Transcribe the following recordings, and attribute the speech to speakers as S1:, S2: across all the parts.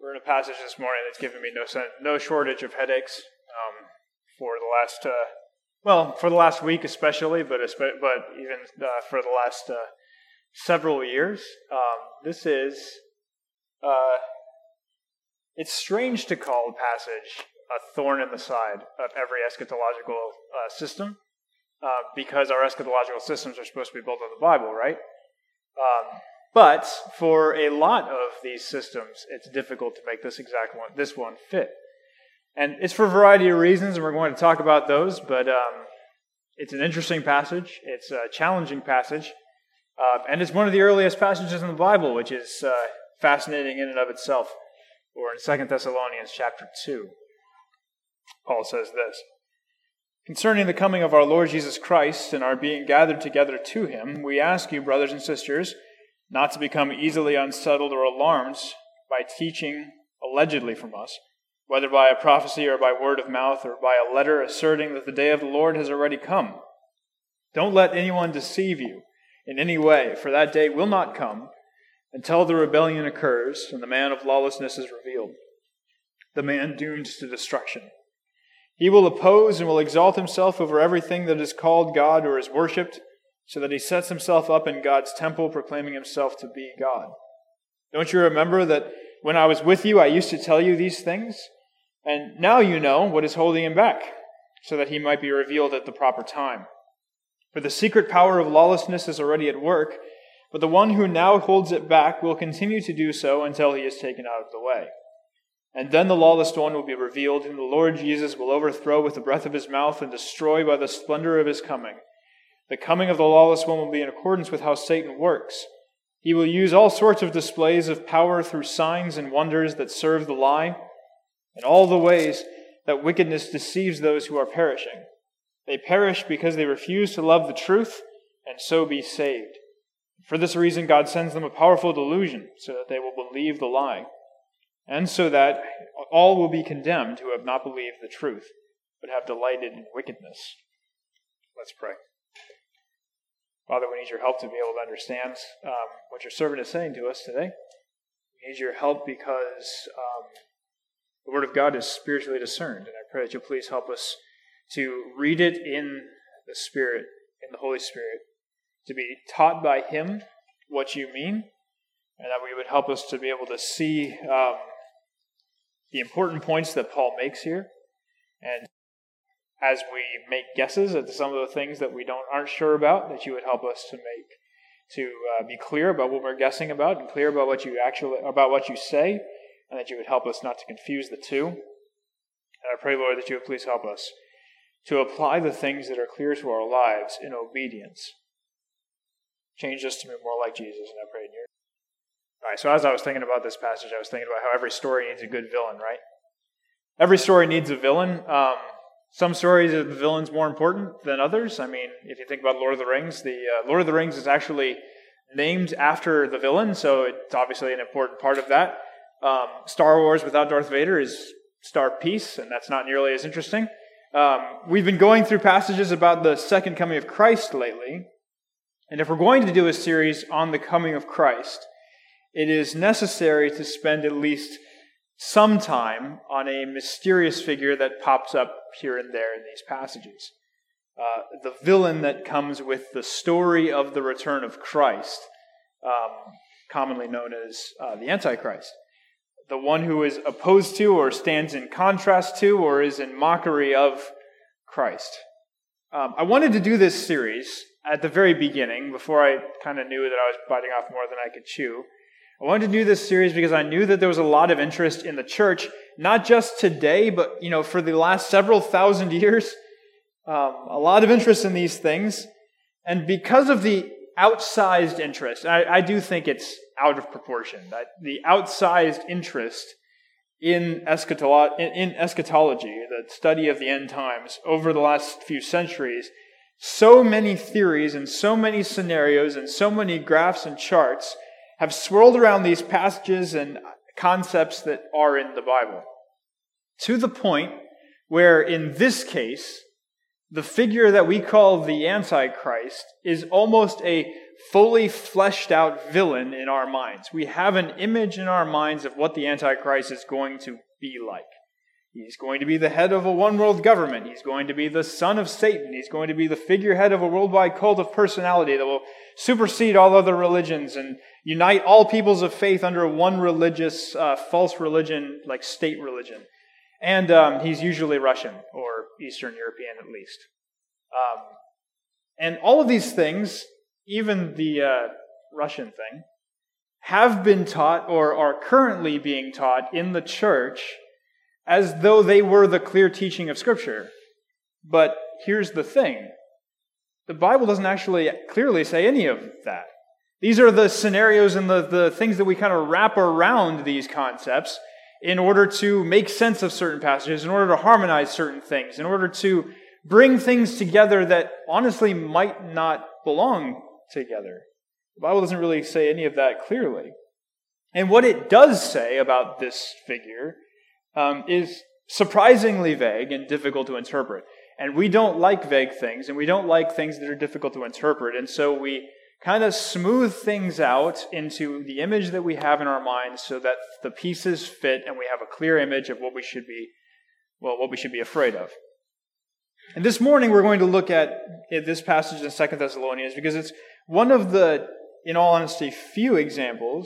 S1: We're in a passage this morning that's given me no shortage of headaches for the last week especially, but even for the last several years. It's strange to call a passage a thorn in the side of every eschatological system, because our eschatological systems are supposed to be built on the Bible, right? But for a lot of these systems, it's difficult to make this one fit. And it's for a variety of reasons, and we're going to talk about those, but it's an interesting passage, it's a challenging passage, and it's one of the earliest passages in the Bible, which is fascinating in and of itself. Or in 2 Thessalonians chapter 2, Paul says this: "Concerning the coming of our Lord Jesus Christ and our being gathered together to him, we ask you, brothers and sisters, not to become easily unsettled or alarmed by teaching allegedly from us, whether by a prophecy or by word of mouth or by a letter asserting that the day of the Lord has already come. Don't let anyone deceive you in any way, for that day will not come until the rebellion occurs and the man of lawlessness is revealed, the man doomed to destruction. He will oppose and will exalt himself over everything that is called God or is worshipped, so that he sets himself up in God's temple, proclaiming himself to be God. Don't you remember that when I was with you, I used to tell you these things? And now you know what is holding him back, so that he might be revealed at the proper time. For the secret power of lawlessness is already at work, but the one who now holds it back will continue to do so until he is taken out of the way. And then the lawless one will be revealed, whom the Lord Jesus will overthrow with the breath of his mouth and destroy by the splendor of his coming. The coming of the lawless one will be in accordance with how Satan works. He will use all sorts of displays of power through signs and wonders that serve the lie, and all the ways that wickedness deceives those who are perishing. They perish because they refuse to love the truth and so be saved. For this reason, God sends them a powerful delusion, so that they will believe the lie, and so that all will be condemned who have not believed the truth, but have delighted in wickedness." Let's pray. Father, we need your help to be able to understand what your servant is saying to us today. We need your help because the Word of God is spiritually discerned, and I pray that you'll please help us to read it in the Spirit, in the Holy Spirit, to be taught by him what you mean, and that we would help us to be able to see the important points that Paul makes here, and as we make guesses at some of the things that we aren't sure about, that you would help us to be clear about what we're guessing about and clear about what you say, and that you would help us not to confuse the two. And I pray, Lord, that you would please help us to apply the things that are clear to our lives in obedience. Change us to be more like Jesus, and I pray in your name. All right, so as I was thinking about this passage, I was thinking about how every story needs a good villain, right? Every story needs a villain. Some stories, the villain's more important than others. I mean, if you think about Lord of the Rings, Lord of the Rings is actually named after the villain, so it's obviously an important part of that. Star Wars without Darth Vader is Star Peace, and that's not nearly as interesting. We've been going through passages about the second coming of Christ lately, and if we're going to do a series on the coming of Christ, it is necessary to spend at least some time on a mysterious figure that pops up here and there in these passages. The villain that comes with the story of the return of Christ, commonly known as the Antichrist. The one who is opposed to or stands in contrast to or is in mockery of Christ. I wanted to do this series at the very beginning, before I kind of knew that I was biting off more than I could chew. I wanted to do this series because I knew that there was a lot of interest in the church, not just today, but for the last several thousand years. A lot of interest in these things. And because of the outsized interest, I do think it's out of proportion, that the outsized interest in eschatology, the study of the end times, over the last few centuries, so many theories and so many scenarios and so many graphs and charts have swirled around these passages and concepts that are in the Bible, to the point where, in this case, the figure that we call the Antichrist is almost a fully fleshed out villain in our minds. We have an image in our minds of what the Antichrist is going to be like. He's going to be the head of a one-world government. He's going to be the son of Satan. He's going to be the figurehead of a worldwide cult of personality that will supersede all other religions and unite all peoples of faith under one religious, false religion, like state religion. And he's usually Russian, or Eastern European at least. And all of these things, even the Russian thing, have been taught or are currently being taught in the church as though they were the clear teaching of Scripture. But here's the thing. The Bible doesn't actually clearly say any of that. These are the scenarios and the things that we kind of wrap around these concepts in order to make sense of certain passages, in order to harmonize certain things, in order to bring things together that honestly might not belong together. The Bible doesn't really say any of that clearly. And what it does say about this figure is surprisingly vague and difficult to interpret. And we don't like vague things, and we don't like things that are difficult to interpret. And so we kind of smooth things out into the image that we have in our minds so that the pieces fit and we have a clear image of what we should be afraid of. And this morning we're going to look at this passage in 2 Thessalonians because it's one of the, in all honesty, few examples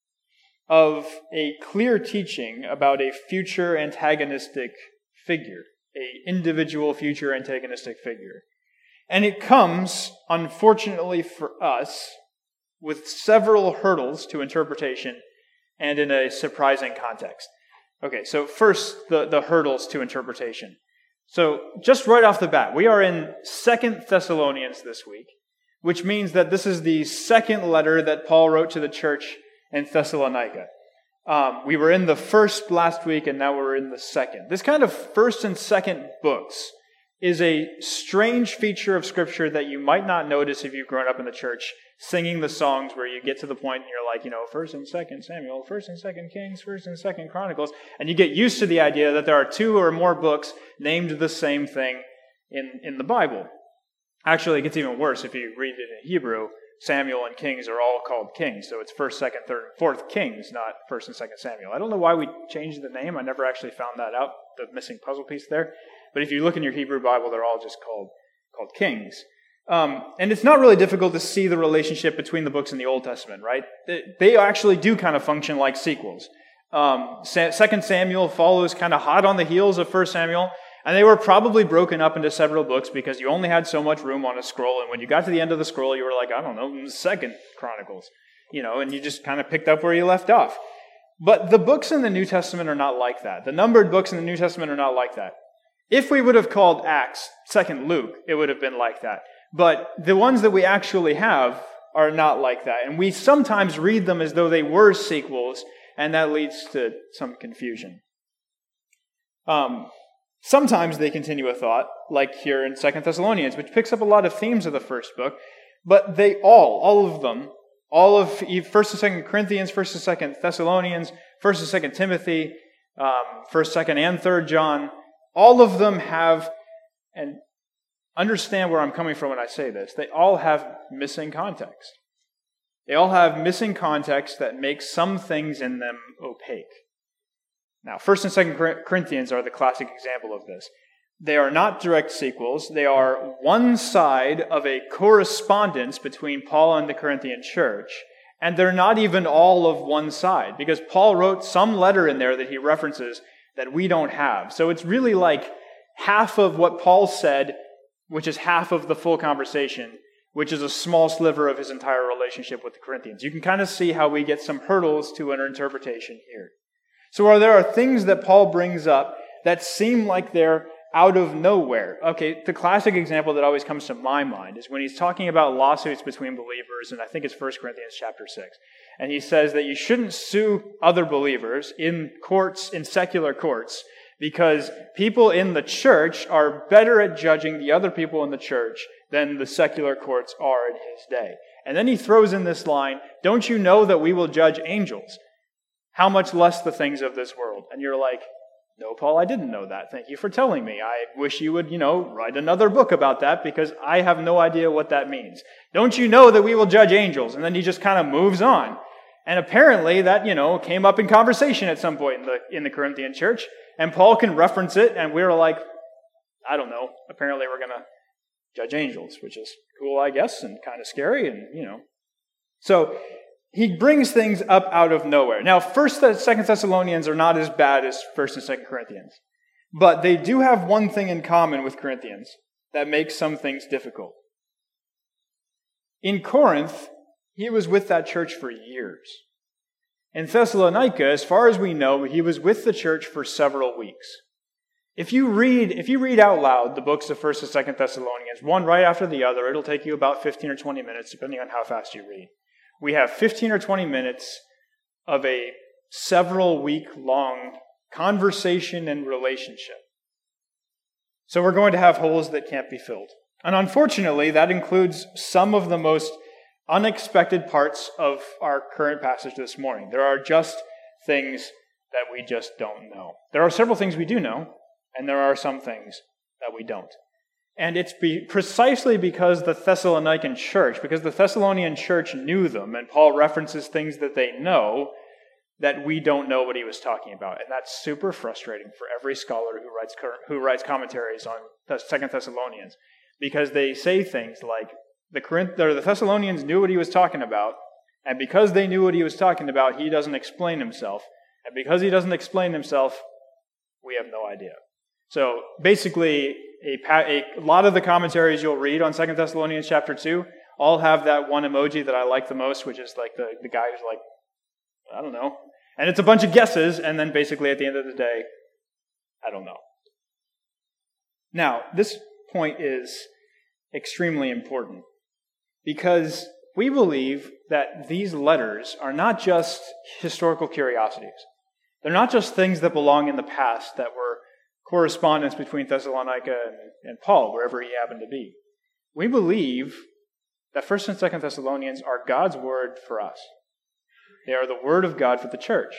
S1: of a clear teaching about a future antagonistic figure, an individual future antagonistic figure. And it comes, unfortunately for us, with several hurdles to interpretation and in a surprising context. Okay, so first, the hurdles to interpretation. So just right off the bat, we are in 2 Thessalonians this week, which means that this is the second letter that Paul wrote to the church in Thessalonica. We were in the first last week, and now we're in the second. This kind of first and second books is a strange feature of Scripture that you might not notice if you've grown up in the church, singing the songs where you get to the point and you're like, 1st and 2nd Samuel, 1st and 2nd Kings, 1st and 2nd Chronicles, and you get used to the idea that there are two or more books named the same thing in the Bible. Actually, it gets even worse if you read it in Hebrew. Samuel and Kings are all called Kings, so it's 1st, 2nd, 3rd, and 4th Kings, not 1st and 2nd Samuel. I don't know why we changed the name. I never actually found that out, the missing puzzle piece there. But if you look in your Hebrew Bible, they're all just called Kings. And it's not really difficult to see the relationship between the books in the Old Testament, right? They actually do kind of function like sequels. 2nd Samuel follows kind of hot on the heels of 1st Samuel, and they were probably broken up into several books because you only had so much room on a scroll, and when you got to the end of the scroll, you were like, 2nd Chronicles, and you just kind of picked up where you left off. But the books in the New Testament are not like that. The numbered books in the New Testament are not like that. If we would have called Acts 2nd Luke, it would have been like that. But the ones that we actually have are not like that. And we sometimes read them as though they were sequels, and that leads to some confusion. Sometimes they continue a thought, like here in 2 Thessalonians, which picks up a lot of themes of the first book, but they all of them, all of 1st and 2nd Corinthians, 1st and 2nd Thessalonians, 1st and 2nd Timothy, 1st, 2nd, and 3rd John, all of them have, and understand where I'm coming from when I say this, they all have missing context. They all have missing context that makes some things in them opaque. Now, 1st and 2nd Corinthians are the classic example of this. They are not direct sequels. They are one side of a correspondence between Paul and the Corinthian church, and they're not even all of one side, because Paul wrote some letter in there that he references that we don't have. So it's really like half of what Paul said, which is half of the full conversation, which is a small sliver of his entire relationship with the Corinthians. You can kind of see how we get some hurdles to an interpretation here. So there are things that Paul brings up that seem like they're out of nowhere. Okay, the classic example that always comes to my mind is when he's talking about lawsuits between believers, and I think it's 1 Corinthians chapter 6. And he says that you shouldn't sue other believers in courts, in secular courts, because people in the church are better at judging the other people in the church than the secular courts are in his day. And then he throws in this line, don't you know that we will judge angels? How much less the things of this world? And you're like, No, Paul, I didn't know that. Thank you for telling me. I wish you would, write another book about that because I have no idea what that means. Don't you know that we will judge angels? And then he just kind of moves on. And apparently that, came up in conversation at some point in the Corinthian church. And Paul can reference it, and we're like, I don't know. Apparently we're going to judge angels, which is cool, I guess, and kind of scary, and, So he brings things up out of nowhere. Now, 1st and 2nd Thessalonians are not as bad as 1st and 2nd Corinthians. But they do have one thing in common with Corinthians that makes some things difficult. In Corinth, he was with that church for years. In Thessalonica, as far as we know, he was with the church for several weeks. If you read out loud the books of 1st and 2nd Thessalonians, one right after the other, it'll take you about 15 or 20 minutes, depending on how fast you read. We have 15 or 20 minutes of a several week-long conversation and relationship. So we're going to have holes that can't be filled. And unfortunately, that includes some of the most unexpected parts of our current passage this morning. There are just things that we just don't know. There are several things we do know, and there are some things that we don't. And it's precisely because the Thessalonican church, because the Thessalonian church knew them, and Paul references things that they know, that we don't know what he was talking about. And that's super frustrating for every scholar who writes commentaries on 2 Thessalonians, because they say things like, the Thessalonians knew what he was talking about, and because they knew what he was talking about, he doesn't explain himself. And because he doesn't explain himself, we have no idea. So basically, a lot of the commentaries you'll read on 2 Thessalonians chapter 2 all have that one emoji that I like the most, which is like the guy who's like, I don't know. And it's a bunch of guesses, and then basically at the end of the day, I don't know. Now, this point is extremely important because we believe that these letters are not just historical curiosities. They're not just things that belong in the past that were correspondence between Thessalonica and Paul, wherever he happened to be. We believe that 1st and 2nd Thessalonians are God's word for us. They are the word of God for the church.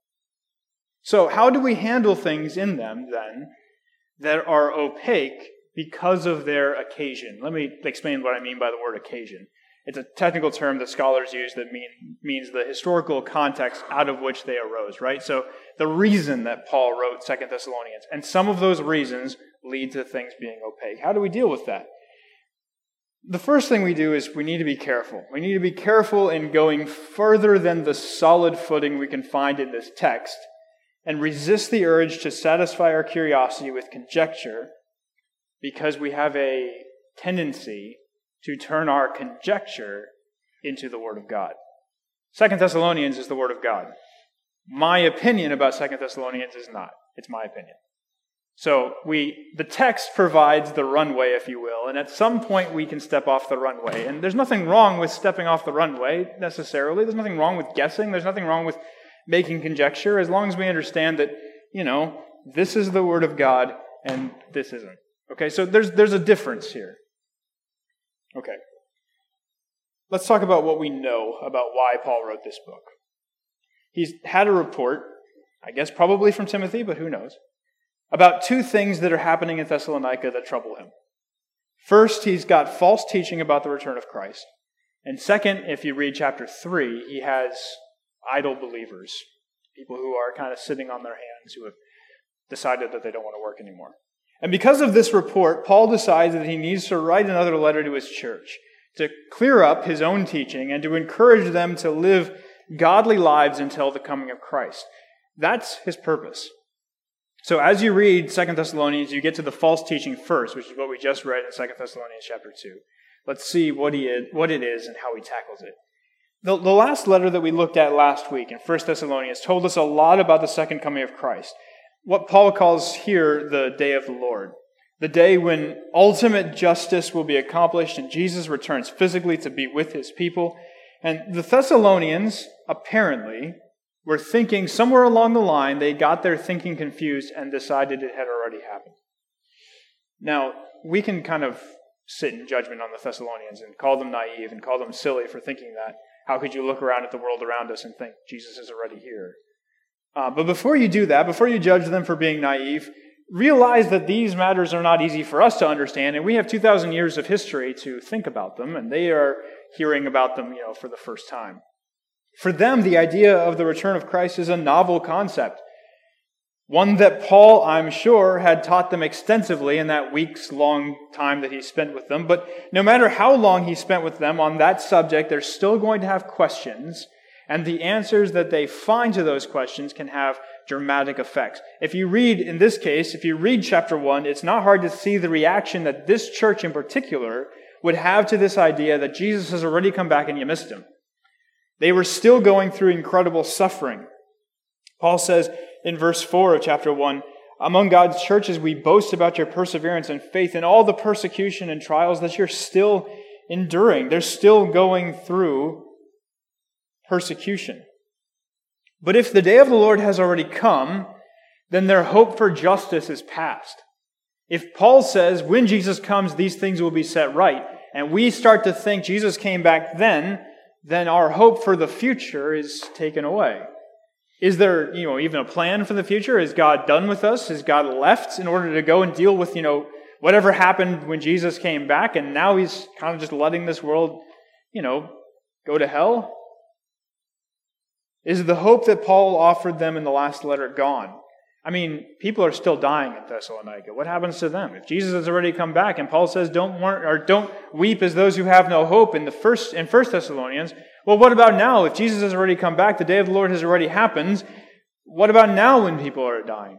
S1: So how do we handle things in them, then, that are opaque because of their occasion? Let me explain what I mean by the word occasion. It's a technical term that scholars use that means the historical context out of which they arose, right? So the reason that Paul wrote 2 Thessalonians, and some of those reasons lead to things being opaque. How do we deal with that? The first thing we do is we need to be careful. We need to be careful in going further than the solid footing we can find in this text and resist the urge to satisfy our curiosity with conjecture because we have a tendency to turn our conjecture into the Word of God. 2 Thessalonians is the Word of God. My opinion about 2 Thessalonians is not. It's my opinion. So the text provides the runway, if you will, and at some point we can step off the runway. And there's nothing wrong with stepping off the runway, necessarily. There's nothing wrong with guessing. There's nothing wrong with making conjecture, as long as we understand that, this is the Word of God and this isn't. Okay, so there's a difference here. Okay. Let's talk about what we know about why Paul wrote this book. He's had a report, I guess probably from Timothy, but who knows, about two things that are happening in Thessalonica that trouble him. First, he's got false teaching about the return of Christ. And second, if you read chapter 3, he has idle believers, people who are kind of sitting on their hands, who have decided that they don't want to work anymore. And because of this report, Paul decides that he needs to write another letter to his church to clear up his own teaching and to encourage them to live godly lives until the coming of Christ. That's his purpose. So as you read 2 Thessalonians, you get to the false teaching first, which is what we just read in 2 Thessalonians chapter 2. Let's see what it is and how he tackles it. The last letter that we looked at last week in 1 Thessalonians told us a lot about the second coming of Christ. What Paul calls here the day of the Lord. The day when ultimate justice will be accomplished and Jesus returns physically to be with his people. And the Thessalonians, apparently, were thinking somewhere along the line, they got their thinking confused and decided it had already happened. Now, we can kind of sit in judgment on the Thessalonians and call them naive and call them silly for thinking that. How could you look around at the world around us and think Jesus is already here? But before you do that, before you judge them for being naive, realize that these matters are not easy for us to understand, and we have 2,000 years of history to think about them, and they are hearing about them, for the first time. For them, the idea of the return of Christ is a novel concept. One that Paul, I'm sure, had taught them extensively in that weeks-long time that he spent with them. But no matter how long he spent with them on that subject, they're still going to have questions. And the answers that they find to those questions can have dramatic effects. If you read, in this case, if you read chapter 1, it's not hard to see the reaction that this church in particular would have to this idea that Jesus has already come back and you missed him. They were still going through incredible suffering. Paul says in verse 4 of chapter 1, "Among God's churches we boast about your perseverance and faith in all the persecution and trials that you're still enduring." They're still going through persecution. But if the day of the Lord has already come, then their hope for justice is past. If Paul says when Jesus comes, these things will be set right, and we start to think Jesus came back then our hope for the future is taken away. Is there, even a plan for the future? Is God done with us? Is God left in order to go and deal with, whatever happened when Jesus came back, and now he's kind of just letting this world, go to hell? Is the hope that Paul offered them in the last letter gone? I mean, people are still dying in Thessalonica. What happens to them? If Jesus has already come back, and Paul says, don't weep as those who have no hope in 1 Thessalonians, well, what about now? If Jesus has already come back, the day of the Lord has already happened, what about now when people are dying?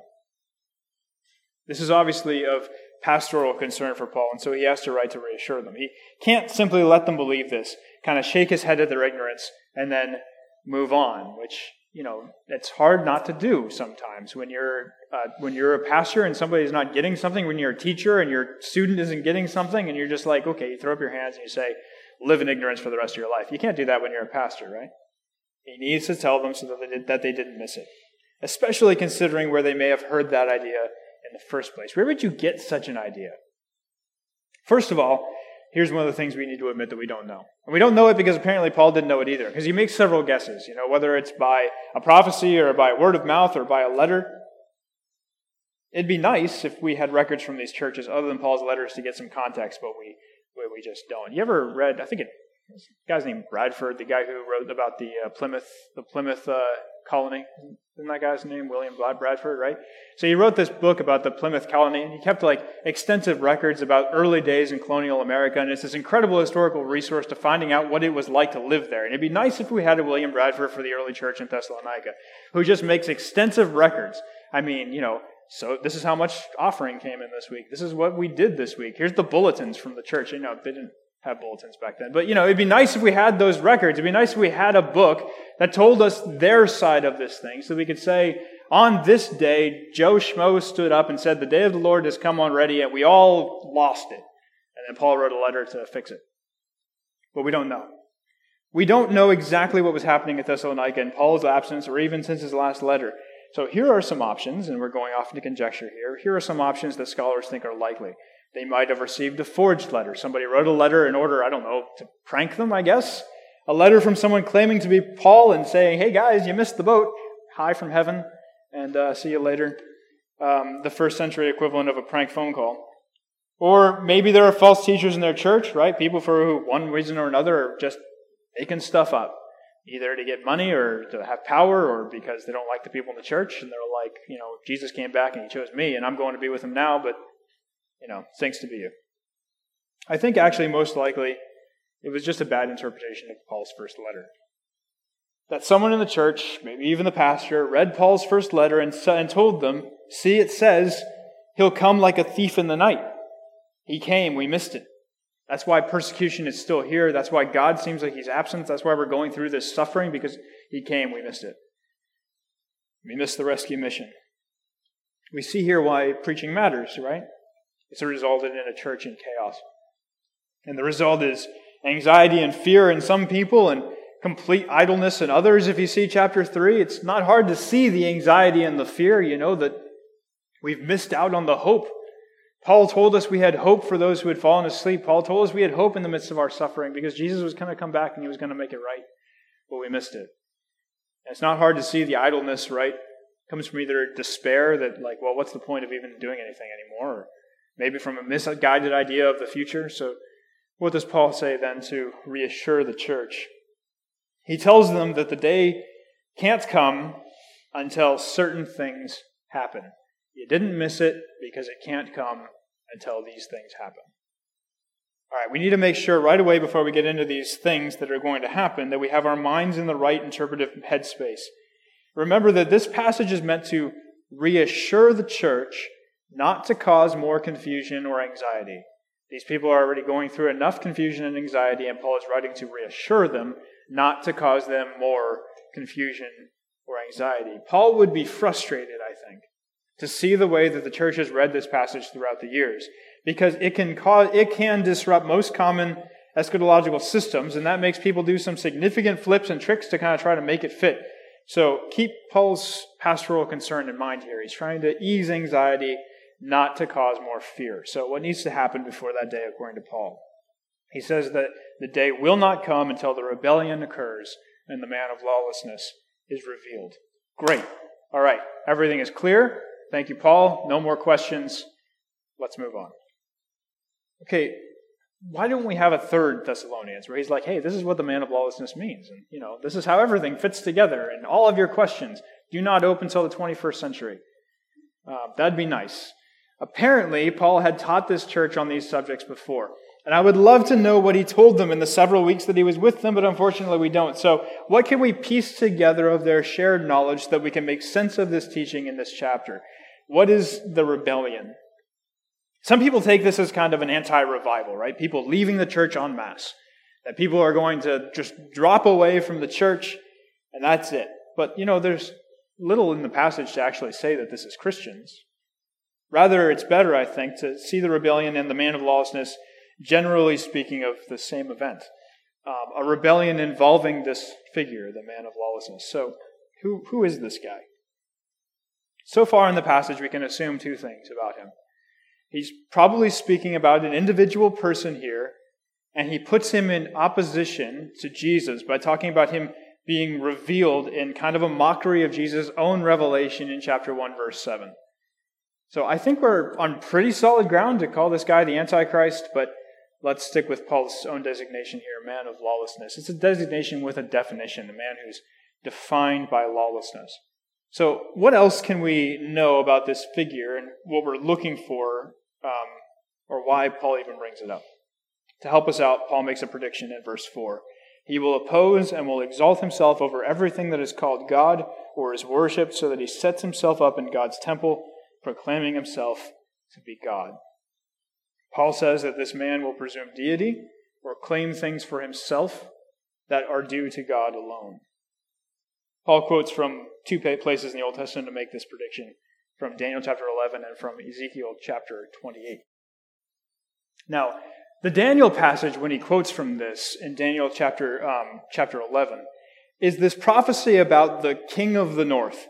S1: This is obviously of pastoral concern for Paul, and so he has to write to reassure them. He can't simply let them believe this, kind of shake his head at their ignorance, and then move on, which, it's hard not to do sometimes when you're a pastor and somebody's not getting something, when you're a teacher and your student isn't getting something, and you're just like, okay, you throw up your hands and you say, live in ignorance for the rest of your life. You can't do that when you're a pastor, right? He needs to tell them so that they didn't miss it, especially considering where they may have heard that idea in the first place. Where would you get such an idea? First of all, here's one of the things we need to admit that we don't know. And we don't know it because apparently Paul didn't know it either, because he makes several guesses, whether it's by a prophecy or by word of mouth or by a letter. It'd be nice if we had records from these churches other than Paul's letters to get some context, but we just don't. You ever read, I think the guy's named Bradford, the guy who wrote about the Plymouth colony. Isn't that guy's name? William Bradford, right? So he wrote this book about the Plymouth colony, and he kept extensive records about early days in colonial America, and it's this incredible historical resource to finding out what it was like to live there. And it'd be nice if we had a William Bradford for the early church in Thessalonica, who just makes extensive records. I mean, so this is how much offering came in this week. This is what we did this week. Here's the bulletins from the church. They didn't have bulletins back then. But, it'd be nice if we had those records. It'd be nice if we had a book that told us their side of this thing, so we could say, on this day, Joe Schmo stood up and said, the day of the Lord has come already, and we all lost it. And then Paul wrote a letter to fix it. But we don't know. We don't know exactly what was happening at Thessalonica in Paul's absence, or even since his last letter. So here are some options, and we're going off into conjecture here. Here are some options that scholars think are likely. They might have received a forged letter. Somebody wrote a letter in order, to prank them, I guess. A letter from someone claiming to be Paul and saying, hey guys, you missed the boat. Hi from heaven, and see you later. The first century equivalent of a prank phone call. Or maybe there are false teachers in their church, right? People for who, one reason or another, are just making stuff up. Either to get money or to have power, or because they don't like the people in the church, and they're like, Jesus came back and he chose me, and I'm going to be with him now, but, thanks to be you. I think actually most likely it was just a bad interpretation of Paul's first letter. That someone in the church, maybe even the pastor, read Paul's first letter and told them, see, it says, he'll come like a thief in the night. He came, we missed it. That's why persecution is still here. That's why God seems like he's absent. That's why we're going through this suffering, because he came, we missed it. We missed the rescue mission. We see here why preaching matters, right? It's resulted in a church in chaos. And the result is anxiety and fear in some people and complete idleness in others. If you see chapter 3, it's not hard to see the anxiety and the fear, that we've missed out on the hope. Paul told us we had hope for those who had fallen asleep. Paul told us we had hope in the midst of our suffering because Jesus was going to come back and he was going to make it right. But we missed it. And it's not hard to see the idleness, right? It comes from either despair that, like, well, what's the point of even doing anything anymore? Or maybe from a misguided idea of the future. So what does Paul say then to reassure the church? He tells them that the day can't come until certain things happen. You didn't miss it because it can't come until these things happen. All right, we need to make sure right away before we get into these things that are going to happen that we have our minds in the right interpretive headspace. Remember that this passage is meant to reassure the church, not to cause more confusion or anxiety. These people are already going through enough confusion and anxiety, and Paul is writing to reassure them, not to cause them more confusion or anxiety. Paul would be frustrated, I think, to see the way that the church has read this passage throughout the years, because it can disrupt most common eschatological systems, and that makes people do some significant flips and tricks to kind of try to make it fit. So keep Paul's pastoral concern in mind here. He's trying to ease anxiety, not to cause more fear. So what needs to happen before that day, according to Paul? He says that the day will not come until the rebellion occurs and the man of lawlessness is revealed. Great. All right. Everything is clear. Thank you, Paul. No more questions. Let's move on. Okay, why don't we have a third Thessalonians where he's like, hey, this is what the man of lawlessness means. And, this is how everything fits together. And all of your questions do not open until the 21st century. That'd be nice. Apparently, Paul had taught this church on these subjects before. And I would love to know what he told them in the several weeks that he was with them, but unfortunately we don't. So what can we piece together of their shared knowledge so that we can make sense of this teaching in this chapter? What is the rebellion? Some people take this as kind of an anti-revival, right? People leaving the church en masse. That people are going to just drop away from the church, and that's it. But, there's little in the passage to actually say that this is Christians. Rather, it's better, I think, to see the rebellion and the man of lawlessness, generally speaking, of the same event. A rebellion involving this figure, the man of lawlessness. So, who is this guy? So far in the passage, we can assume two things about him. He's probably speaking about an individual person here, and he puts him in opposition to Jesus by talking about him being revealed in kind of a mockery of Jesus' own revelation in chapter 1, verse 7. So I think we're on pretty solid ground to call this guy the Antichrist, but let's stick with Paul's own designation here, man of lawlessness. It's a designation with a definition, a man who's defined by lawlessness. So what else can we know about this figure and what we're looking for, or why Paul even brings it up? To help us out, Paul makes a prediction in verse 4. He will oppose and will exalt himself over everything that is called God or is worshipped, so that he sets himself up in God's temple, proclaiming himself to be God. Paul says that this man will presume deity or claim things for himself that are due to God alone. Paul quotes from two places in the Old Testament to make this prediction, from Daniel chapter 11 and from Ezekiel chapter 28. Now, the Daniel passage, when he quotes from this in Daniel chapter 11, is this prophecy about the king of the north.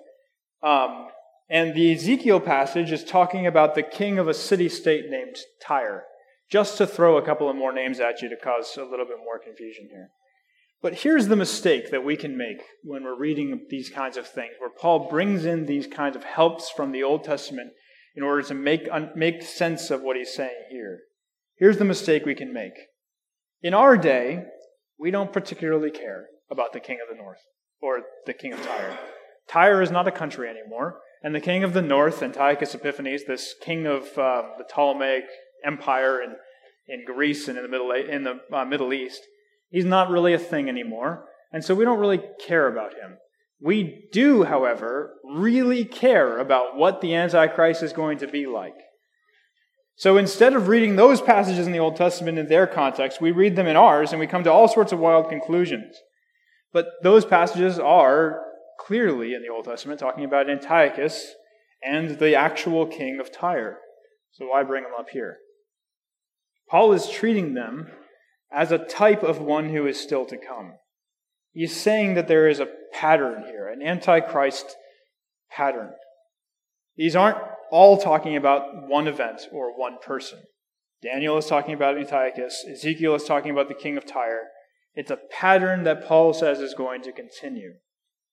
S1: And the Ezekiel passage is talking about the king of a city-state named Tyre, just to throw a couple of more names at you to cause a little bit more confusion here. But here's the mistake that we can make when we're reading these kinds of things, where Paul brings in these kinds of helps from the Old Testament in order to make sense of what he's saying here. Here's the mistake we can make. In our day, we don't particularly care about the king of the north, or the king of Tyre. Tyre is not a country anymore, and the king of the north, Antiochus Epiphanes, this king of the Ptolemaic Empire in Greece and in the Middle East, he's not really a thing anymore, and so we don't really care about him. We do, however, really care about what the Antichrist is going to be like. So instead of reading those passages in the Old Testament in their context, we read them in ours, and we come to all sorts of wild conclusions. But those passages are clearly in the Old Testament talking about Antiochus and the actual king of Tyre. So why bring them up here? Paul is treating them as a type of one who is still to come. He's saying that there is a pattern here, an Antichrist pattern. These aren't all talking about one event or one person. Daniel is talking about Antiochus. Ezekiel is talking about the king of Tyre. It's a pattern that Paul says is going to continue.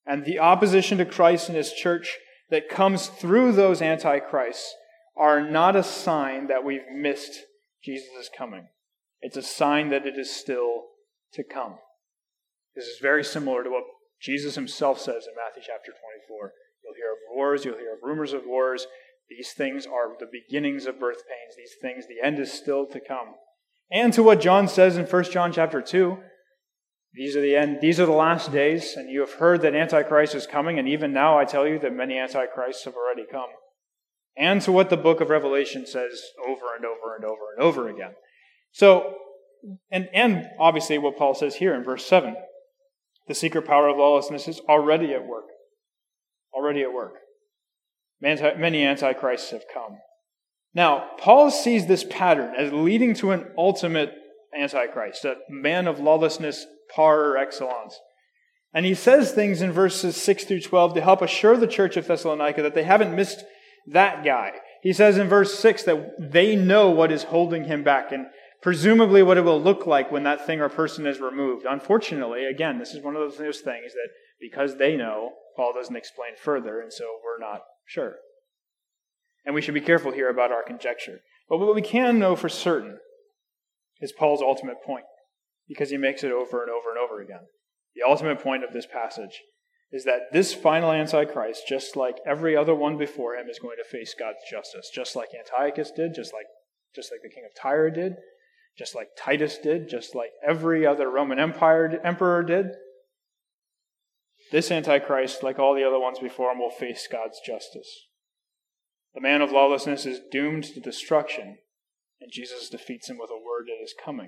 S1: And the opposition to Christ and his church that comes through those antichrists are not a sign that we've missed Jesus' coming. It's a sign that it is still to come. This is very similar to what Jesus himself says in Matthew chapter 24. You'll hear of wars, you'll hear of rumors of wars. These things are the beginnings of birth pains. These things, the end is still to come. And to what John says in 1 John chapter 2, these are the last days, and you have heard that Antichrist is coming, and even now I tell you that many Antichrists have already come. And to what the book of Revelation says over and over and over and over again. So, and obviously what Paul says here in verse 7, the secret power of lawlessness is already at work. Already at work. Many antichrists have come. Now, Paul sees this pattern as leading to an ultimate antichrist, a man of lawlessness par excellence. And he says things in verses 6 through 12 to help assure the church of Thessalonica that they haven't missed that guy. He says in verse 6 that they know what is holding him back and presumably what it will look like when that thing or person is removed. Unfortunately, again, this is one of those things that because they know, Paul doesn't explain further, and so we're not sure. And we should be careful here about our conjecture. But what we can know for certain is Paul's ultimate point, because he makes it over and over and over again. The ultimate point of this passage is that this final Antichrist, just like every other one before him, is going to face God's justice, just like Antiochus did, just like the king of Tyre did, just like Titus did, just like every other Roman emperor did. This Antichrist, like all the other ones before him, will face God's justice. The man of lawlessness is doomed to destruction, and Jesus defeats him with a word that is coming.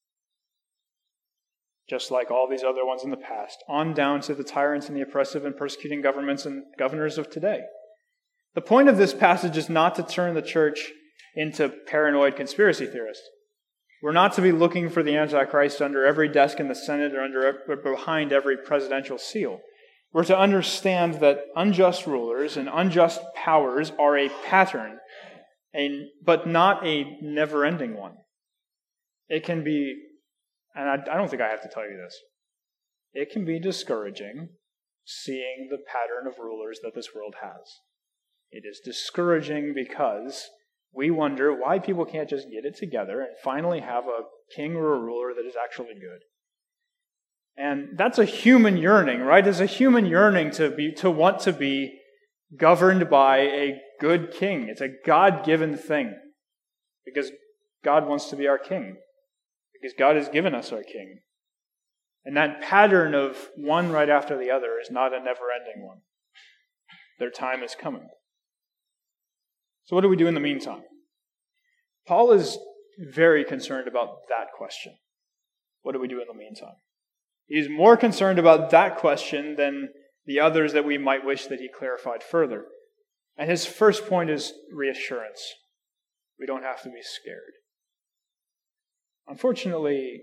S1: Just like all these other ones in the past, on down to the tyrants and the oppressive and persecuting governments and governors of today. The point of this passage is not to turn the church into paranoid conspiracy theorists. We're not to be looking for the Antichrist under every desk in the Senate or behind every presidential seal. We're to understand that unjust rulers and unjust powers are a pattern, but not a never-ending one. It can be, and I don't think I have to tell you this, it can be discouraging seeing the pattern of rulers that this world has. It is discouraging because we wonder why people can't just get it together and finally have a king or a ruler that is actually good. And that's a human yearning, right? It's a human yearning to want to be governed by a good king. It's a God-given thing because God wants to be our king, because God has given us our king. And that pattern of one right after the other is not a never-ending one. Their time is coming. So what do we do in the meantime? Paul is very concerned about that question. What do we do in the meantime? He's more concerned about that question than the others that we might wish that he clarified further. And his first point is reassurance. We don't have to be scared. Unfortunately,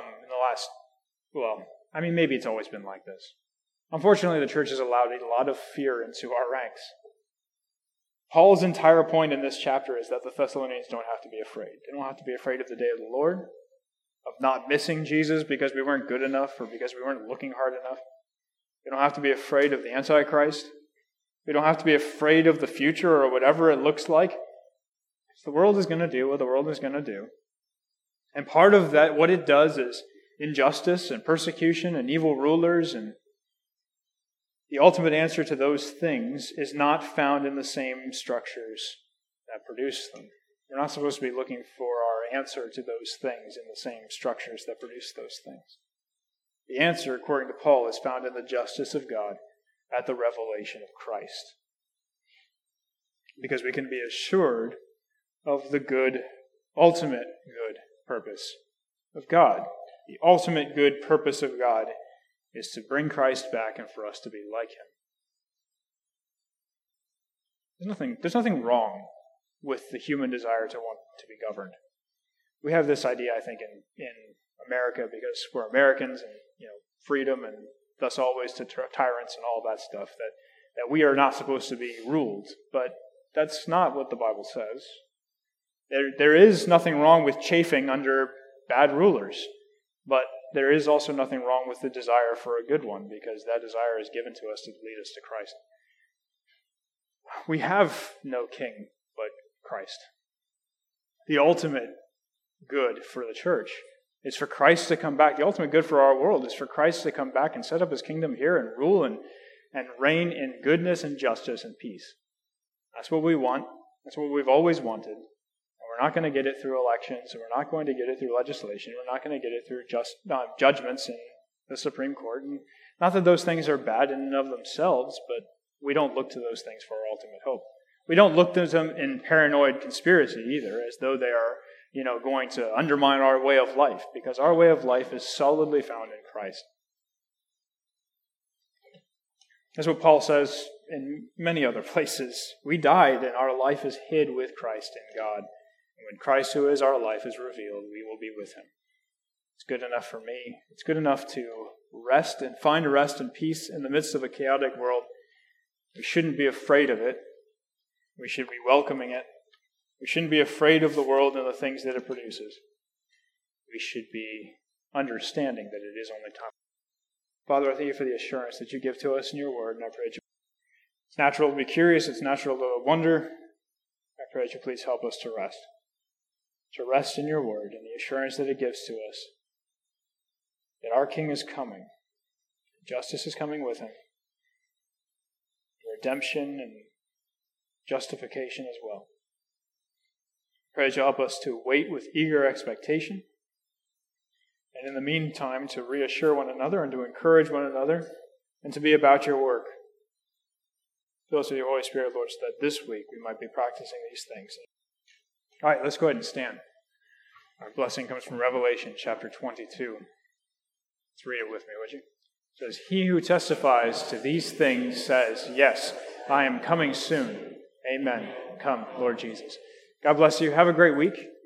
S1: maybe it's always been like this. Unfortunately, the church has allowed a lot of fear into our ranks. Paul's entire point in this chapter is that the Thessalonians don't have to be afraid. They don't have to be afraid of the day of the Lord, of not missing Jesus because we weren't good enough or because we weren't looking hard enough. We don't have to be afraid of the Antichrist. We don't have to be afraid of the future or whatever it looks like. The world is going to do what the world is going to do. And part of that, what it does is injustice and persecution and evil rulers, and the ultimate answer to those things is not found in the same structures that produce them. We're not supposed to be looking for our answer to those things in the same structures that produce those things. The answer, according to Paul, is found in the justice of God at the revelation of Christ. Because we can be assured of the good, ultimate good purpose of God. The ultimate good purpose of God is to bring Christ back and for us to be like him. There's nothing wrong with the human desire to want to be governed. We have this idea, I think, in America, because we're Americans and freedom and thus always to tyrants and all that stuff, that we are not supposed to be ruled. But that's not what the Bible says. There is nothing wrong with chafing under bad rulers. But there is also nothing wrong with the desire for a good one, because that desire is given to us to lead us to Christ. We have no king but Christ. The ultimate good for the church is for Christ to come back. The ultimate good for our world is for Christ to come back and set up his kingdom here and rule and reign in goodness and justice and peace. That's what we want. That's what we've always wanted. And we're not going to get it through elections. And we're not going to get it through legislation. We're not going to get it through judgments in the Supreme Court. And not that those things are bad in and of themselves, but we don't look to those things for our ultimate hope. We don't look to them in paranoid conspiracy either, as though they are, going to undermine our way of life, because our way of life is solidly found in Christ. That's what Paul says in many other places. We died, and our life is hid with Christ in God. And when Christ, who is our life, is revealed, we will be with him. It's good enough for me. It's good enough to rest and find rest and peace in the midst of a chaotic world. We shouldn't be afraid of it. We should be welcoming it. We shouldn't be afraid of the world and the things that it produces. We should be understanding that it is only time. Father, I thank you for the assurance that you give to us in your word, and I pray that it's natural to be curious, it's natural to wonder. I pray that you please help us to rest in your word and the assurance that it gives to us that our King is coming, justice is coming with him, redemption and justification as well. Pray that you help us to wait with eager expectation, and in the meantime to reassure one another and to encourage one another and to be about your work. Fill us with your Holy Spirit, Lord, so that this week we might be practicing these things. All right, let's go ahead and stand. Our blessing comes from Revelation chapter 22. Let's read it with me, would you? It says, "He who testifies to these things says, 'Yes, I am coming soon.' Amen. Come, Lord Jesus." God bless you. Have a great week.